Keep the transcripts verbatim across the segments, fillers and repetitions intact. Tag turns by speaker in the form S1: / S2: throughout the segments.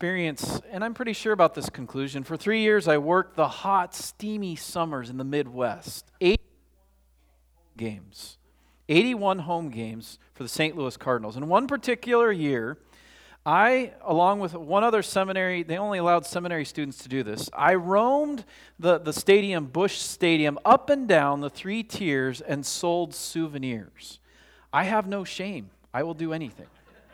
S1: experience, and I'm pretty sure about this conclusion. For three years, I worked the hot, steamy summers in the Midwest. Eight games. eighty-one home games for the Saint Louis Cardinals. In one particular year, I, along with one other seminary, they only allowed seminary students to do this, I roamed the, the stadium, Busch Stadium, up and down the three tiers and sold souvenirs. I have no shame. I will do anything.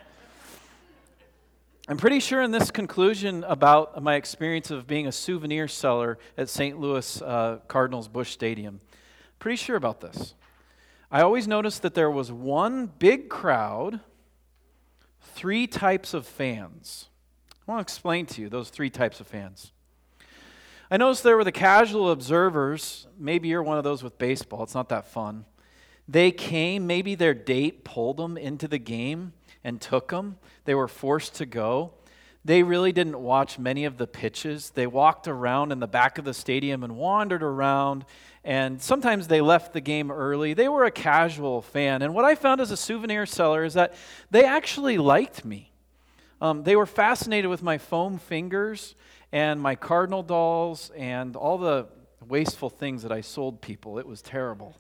S1: I'm pretty sure in this conclusion about my experience of being a souvenir seller at Saint Louis uh, Cardinals Busch Stadium, pretty sure about this. I always noticed that there was one big crowd, three types of fans. I want to explain to you those three types of fans. I noticed there were the casual observers. Maybe you're one of those with baseball. It's not that fun. They came, maybe their date pulled them into the game and took them. They were forced to go. They really didn't watch many of the pitches. They walked around in the back of the stadium and wandered around, and sometimes they left the game early. They were a casual fan, and what I found as a souvenir seller is that they actually liked me. Um, they were fascinated with my foam fingers and my Cardinal dolls and all the wasteful things that I sold people. It was terrible.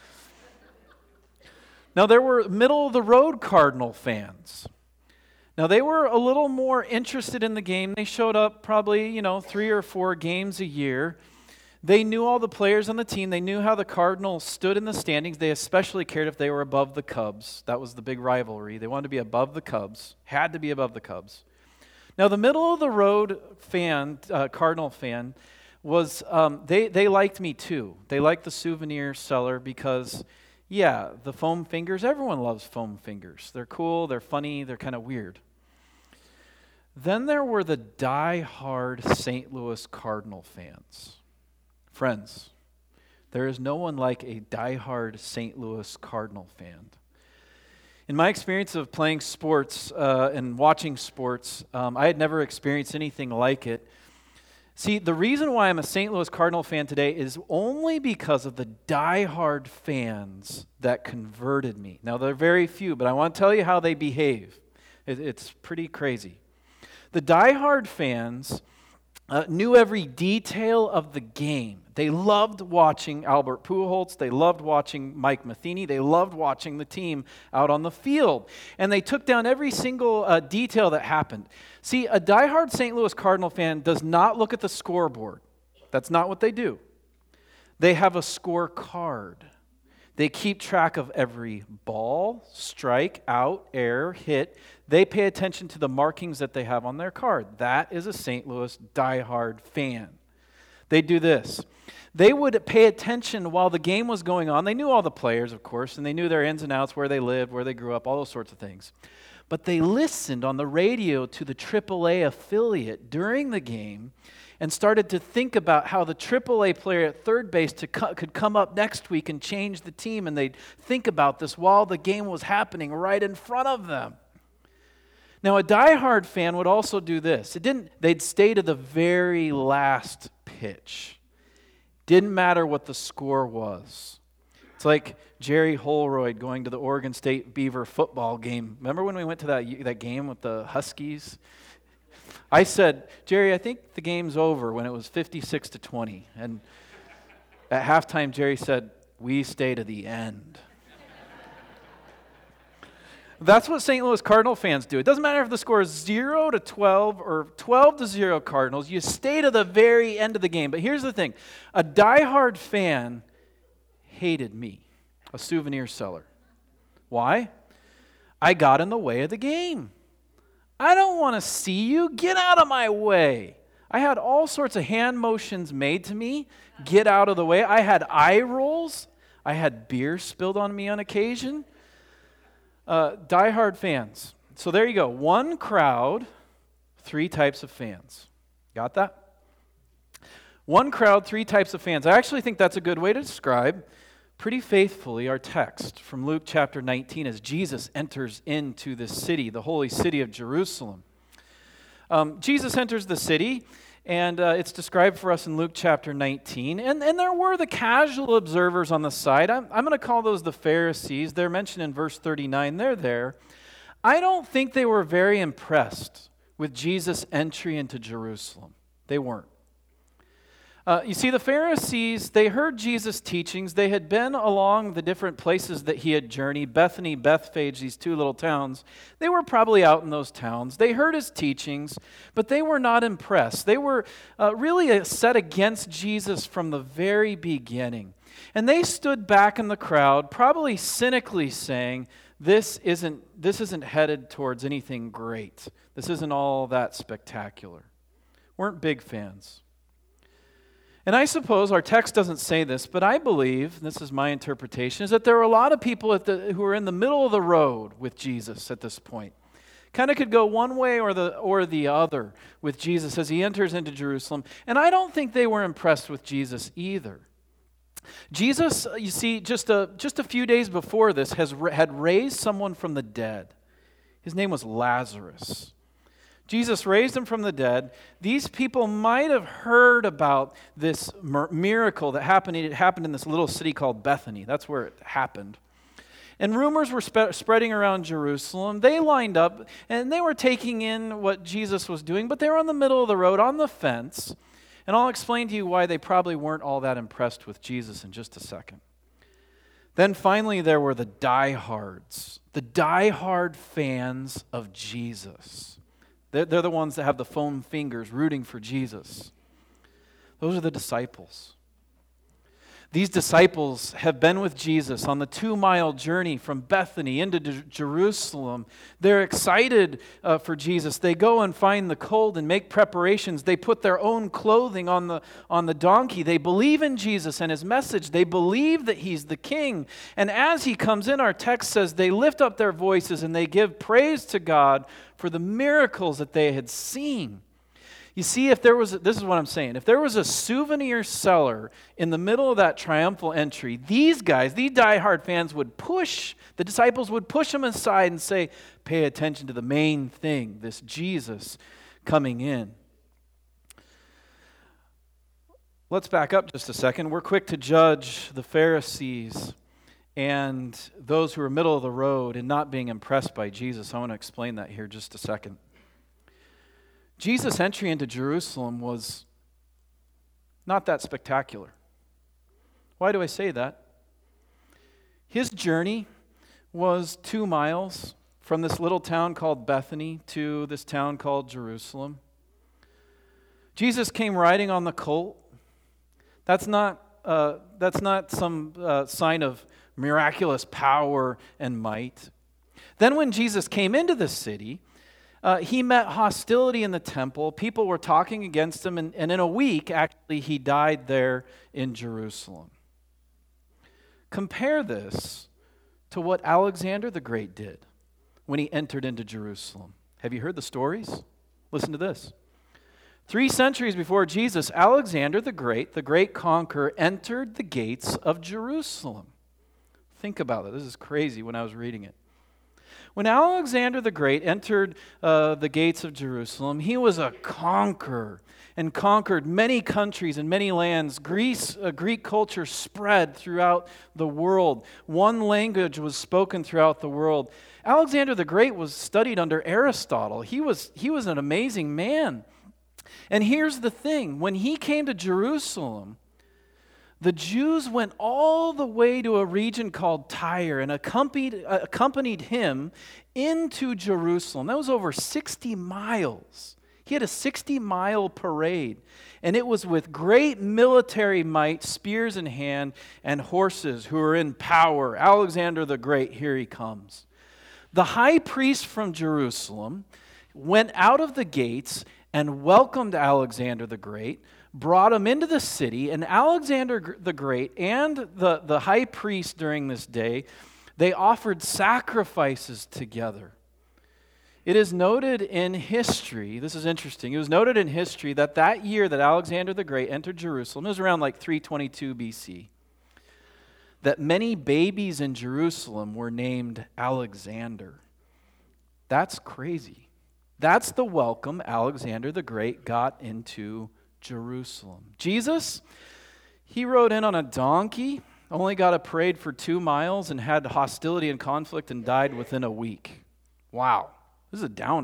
S1: Now, there were middle-of-the-road Cardinal fans. Now, they were a little more interested in the game. They showed up probably, you know, three or four games a year. They knew all the players on the team. They knew how the Cardinals stood in the standings. They especially cared if they were above the Cubs. That was the big rivalry. They wanted to be above the Cubs, had to be above the Cubs. Now, the middle-of-the-road fan, uh, Cardinal fan, was, um, they, they liked me too. They liked the souvenir seller because, yeah, the foam fingers, everyone loves foam fingers. They're cool, they're funny, they're kind of weird. Then there were the die-hard Saint Louis Cardinal fans. Friends, there is no one like a die-hard Saint Louis Cardinal fan. In my experience of playing sports uh, and watching sports, um, I had never experienced anything like it. See, the reason why I'm a Saint Louis Cardinal fan today is only because of the die-hard fans that converted me. Now, they're very few, but I want to tell you how they behave. It, it's pretty crazy. The die-hard fans uh, knew every detail of the game. They loved watching Albert Pujols. They loved watching Mike Matheny. They loved watching the team out on the field. And they took down every single uh, detail that happened. See, a diehard Saint Louis Cardinal fan does not look at the scoreboard. That's not what they do. They have a scorecard. They keep track of every ball, strike, out, error, hit. They pay attention to the markings that they have on their card. That is a Saint Louis diehard fan. They do this. They would pay attention while the game was going on. They knew all the players, of course, and they knew their ins and outs, where they lived, where they grew up, all those sorts of things. But they listened on the radio to the triple A affiliate during the game and started to think about how the triple A player at third base to co- could come up next week and change the team, and they'd think about this while the game was happening right in front of them. Now, a diehard fan would also do this. It didn't. They'd stay to the very last pitch. Didn't matter what the score was. It's like Jerry Holroyd going to the Oregon State Beaver football game. Remember when we went to that that game with the Huskies? I said, Jerry, I think the game's over when it was fifty-six to twenty. And at halftime, Jerry said, we stay to the end. That's what Saint Louis Cardinal fans do. It doesn't matter if the score is zero to twelve or twelve to zero Cardinals. You stay to the very end of the game. But here's the thing. A diehard fan hated me, a souvenir seller. Why? I got in the way of the game. I don't want to see you. Get out of my way. I had all sorts of hand motions made to me. Get out of the way. I had eye rolls. I had beer spilled on me on occasion. Uh, diehard fans. So there you go. One crowd, three types of fans. Got that? One crowd, three types of fans. I actually think that's a good way to describe pretty faithfully our text from Luke chapter nineteen as Jesus enters into the city, the holy city of Jerusalem. Um, Jesus enters the city, and uh, it's described for us in Luke chapter nineteen. And, and there were the casual observers on the side. I'm, I'm going to call those the Pharisees. They're mentioned in verse thirty-nine. They're there. I don't think they were very impressed with Jesus' entry into Jerusalem. They weren't. Uh, you see, the Pharisees, they heard Jesus' teachings. They had been along the different places that he had journeyed, Bethany, Bethphage, these two little towns. They were probably out in those towns. They heard his teachings, but they were not impressed. They were uh, really set against Jesus from the very beginning. And they stood back in the crowd, probably cynically saying, this isn't, this isn't headed towards anything great. This isn't all that spectacular. Weren't big fans. And I suppose our text doesn't say this, but I believe, this is my interpretation, is that there were a lot of people at the, who were in the middle of the road with Jesus at this point. Kind of could go one way or the or the other with Jesus as he enters into Jerusalem. And I don't think they were impressed with Jesus either. Jesus, you see, just a, just a few days before this, has had raised someone from the dead. His name was Lazarus. Jesus raised him from the dead. These people might have heard about this miracle that happened. It happened in this little city called Bethany. That's where it happened. And rumors were spe- spreading around Jerusalem. They lined up, and they were taking in what Jesus was doing, but they were in the middle of the road, on the fence. And I'll explain to you why they probably weren't all that impressed with Jesus in just a second. Then finally, there were the diehards, the diehard fans of Jesus. They're, they're the ones that have the foam fingers rooting for Jesus. Those are the disciples. These disciples have been with Jesus on the two-mile journey from Bethany into D- Jerusalem. They're excited uh, for Jesus. They go and find the colt and make preparations. They put their own clothing on the, on the donkey. They believe in Jesus and his message. They believe that he's the king. And as he comes in, our text says they lift up their voices and they give praise to God for the miracles that they had seen. You see, if there was, this is what I'm saying, if there was a souvenir seller in the middle of that triumphal entry, these guys, these diehard fans would push, the disciples would push them aside and say, pay attention to the main thing, this Jesus coming in. Let's back up just a second. We're quick to judge the Pharisees and those who are middle of the road and not being impressed by Jesus. I want to explain that here just a second. Jesus' entry into Jerusalem was not that spectacular. Why do I say that? His journey was two miles from this little town called Bethany to this town called Jerusalem. Jesus came riding on the colt. That's not, uh, that's not some uh, sign of miraculous power and might. Then when Jesus came into the city, Uh, he met hostility in the temple. People were talking against him, and, and in a week, actually, he died there in Jerusalem. Compare this to what Alexander the Great did when he entered into Jerusalem. Have you heard the stories? Listen to this. Three centuries before Jesus, Alexander the Great, the great conqueror, entered the gates of Jerusalem. Think about it. This is crazy when I was reading it. When Alexander the Great entered uh, the gates of Jerusalem, he was a conqueror and conquered many countries and many lands. Greece, uh, Greek culture spread throughout the world. One language was spoken throughout the world. Alexander the Great was studied under Aristotle. He was, he was an amazing man. And here's the thing. When he came to Jerusalem, the Jews went all the way to a region called Tyre and accompanied, uh, accompanied him into Jerusalem. That was over sixty miles. He had a sixty-mile parade, and it was with great military might, spears in hand, and horses who were in power. Alexander the Great, here he comes. The high priest from Jerusalem went out of the gates and welcomed Alexander the Great, brought him into the city, and Alexander the Great and the, the high priest during this day, they offered sacrifices together. It is noted in history, this is interesting, it was noted in history that that year that Alexander the Great entered Jerusalem, it was around like three twenty-two B C, that many babies in Jerusalem were named Alexander. That's crazy. That's the welcome Alexander the Great got into Jerusalem. Jesus, he rode in on a donkey, only got a parade for two miles, and had hostility and conflict and died within a week. Wow, this is a downer.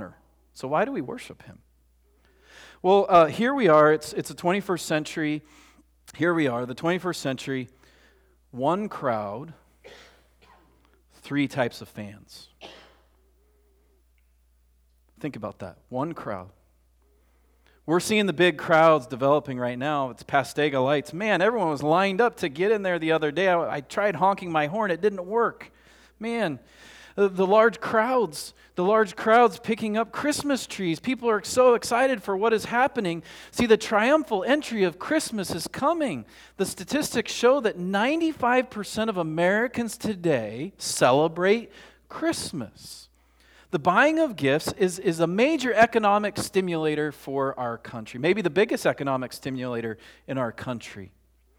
S1: So why do we worship him? Well, uh, here we are. It's it's the twenty-first century. Here we are, the twenty-first century. One crowd, three types of fans. Think about that. One crowd. We're seeing the big crowds developing right now. It's Pastega Lights. Man, everyone was lined up to get in there the other day. I, I tried honking my horn. It didn't work. Man, the, the large crowds, the large crowds picking up Christmas trees. People are so excited for what is happening. See, the triumphal entry of Christmas is coming. The statistics show that ninety-five percent of Americans today celebrate Christmas. The buying of gifts is, is a major economic stimulator for our country, maybe the biggest economic stimulator in our country.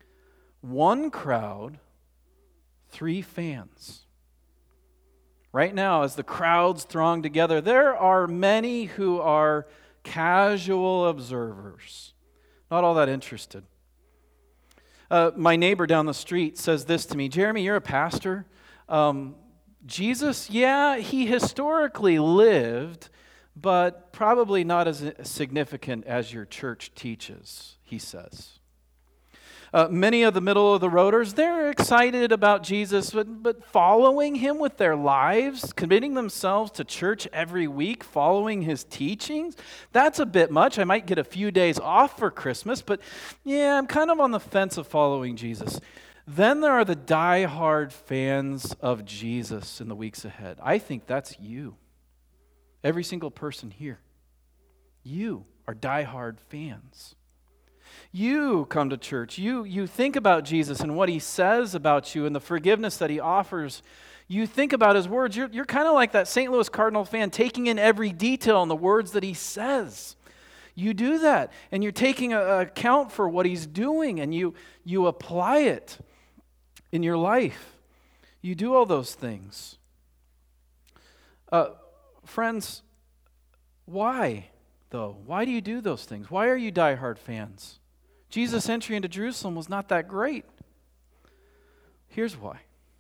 S1: One crowd, three fans. Right now, as the crowds throng together, there are many who are casual observers, not all that interested. Uh, my neighbor down the street says this to me, Jeremy, you're a pastor. Um, Jesus, yeah, he historically lived, but probably not as significant as your church teaches, he says. Uh, many of the middle of the roaders, they're excited about Jesus, but, but following him with their lives, committing themselves to church every week, following his teachings, that's a bit much. I might get a few days off for Christmas, but yeah, I'm kind of on the fence of following Jesus. Then there are the die-hard fans of Jesus in the weeks ahead. I think that's you. Every single person here. You are die-hard fans. You come to church. You, you think about Jesus and what he says about you and the forgiveness that he offers. You think about his words. You're, you're kind of like that Saint Louis Cardinal fan, taking in every detail in the words that he says. You do that, and you're taking a, a account for what he's doing, and you, you apply it in your life. You do all those things. Uh, friends, why, though? Why do you do those things? Why are you diehard fans? Jesus' entry into Jerusalem was not that great. Here's why.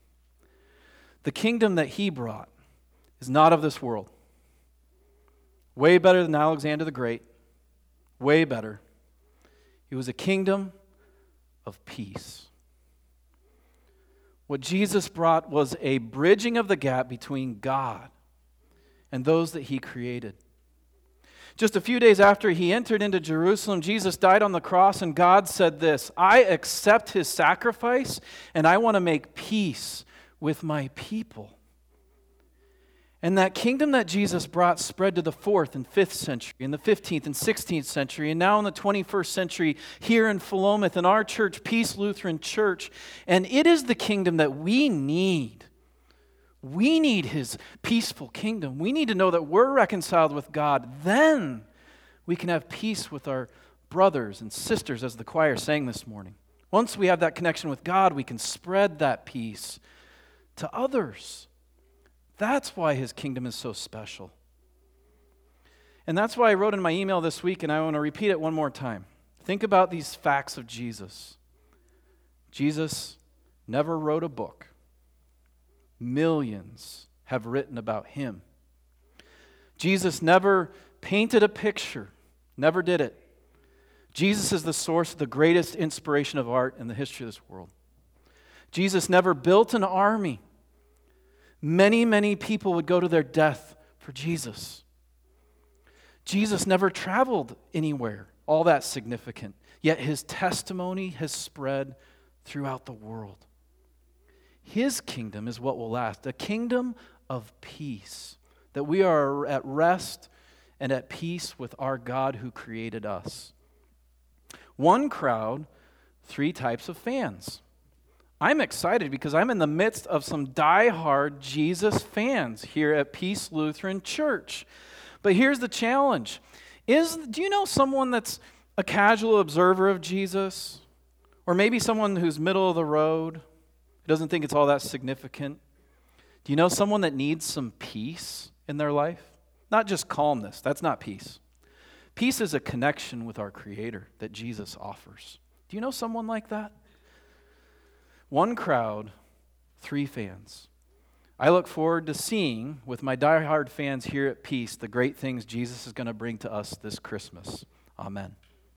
S1: The kingdom that he brought is not of this world. Way better than Alexander the Great. Way better. It was a kingdom of peace. What Jesus brought was a bridging of the gap between God and those that he created. Just a few days after he entered into Jerusalem, Jesus died on the cross, and God said this, I accept his sacrifice, and I want to make peace with my people. And that kingdom that Jesus brought spread to the fourth and fifth century, in the fifteenth and sixteenth century, and now in the twenty-first century here in Philomath, in our church, Peace Lutheran Church. And it is the kingdom that we need. We need his peaceful kingdom. We need to know that we're reconciled with God. Then we can have peace with our brothers and sisters, as the choir sang this morning. Once we have that connection with God, we can spread that peace to others. That's why his kingdom is so special. And that's why I wrote in my email this week, and I want to repeat it one more time. Think about these facts of Jesus. Jesus never wrote a book. Millions have written about him. Jesus never painted a picture. Never did it. Jesus is the source of the greatest inspiration of art in the history of this world. Jesus never built an army. Many, many people would go to their death for Jesus. Jesus never traveled anywhere all that significant, yet his testimony has spread throughout the world. His kingdom is what will last, a kingdom of peace, that we are at rest and at peace with our God who created us. One crowd, three types of fans. I'm excited because I'm in the midst of some die-hard Jesus fans here at Peace Lutheran Church. But here's the challenge. Is, do you know someone that's a casual observer of Jesus? Or maybe someone who's middle of the road, doesn't think it's all that significant? Do you know someone that needs some peace in their life? Not just calmness. That's not peace. Peace is a connection with our Creator that Jesus offers. Do you know someone like that? One crowd, three fans. I look forward to seeing, with my diehard fans here at Peace, the great things Jesus is going to bring to us this Christmas. Amen.